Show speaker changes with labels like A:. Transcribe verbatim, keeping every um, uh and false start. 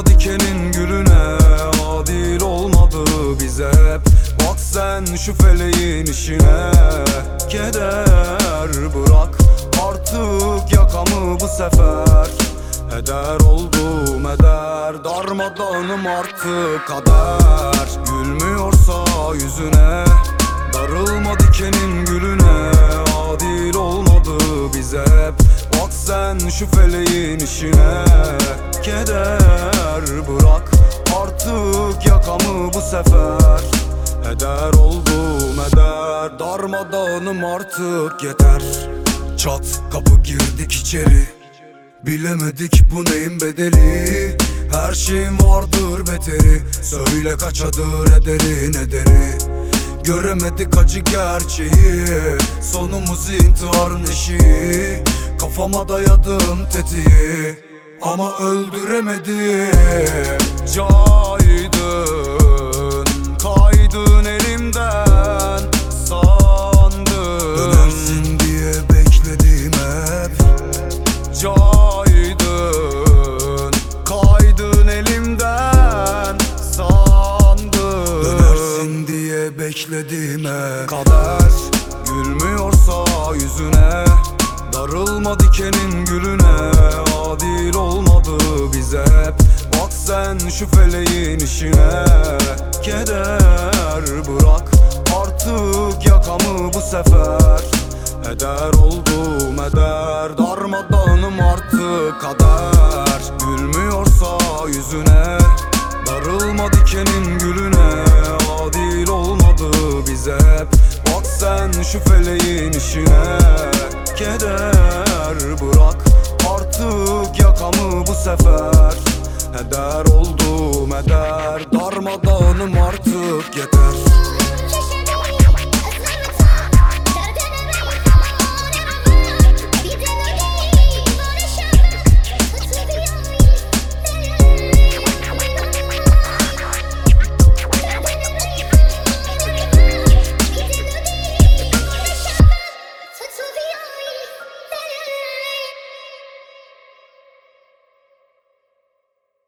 A: Darılma dikenin gülüne, adil olmadı bize hep. Bak sen şu feleğin işine, keder bırak artık yakamı bu sefer. Heder oldum eder, darmadağınım artık kader. Gülmüyorsa yüzüne, darılma dikenin gülüne, adil olmadı bize hep. Bak sen şu feleğin işine, keder bırak artık yakamı bu sefer. Heder oldum eder, darmadağınım artık yeter. Çat kapı girdik içeri, bilemedik bu neyin bedeli. Her şeyin vardır beteri, söyle kaçadır ederi nedeni. Göremedik acı gerçeği, sonumuz intiharın eşiği. Kafama dayadım tetiği ama öldüremedim. Caydın, kaydın elimden sandım. Dönersin diye bekledim hep. Caydın, kaydın elimden sandım. Dönersin diye bekledim hep. Kader gülmüyorsa yüzüne, darılma dikenin gülüne, adil olmadı bize hep. Bak sen şu feleğin işine, keder bırak artık yakamı bu sefer. Heder oldum eder, darmadağınım artık kader. Gülmüyorsa yüzüne, darılma dikenin gülüne, adil olmadı bize hep. Bak sen şu feleğin işine, keder bırak artık yakamı bu sefer. Heder oldum eder, darmadağınım artık yeter.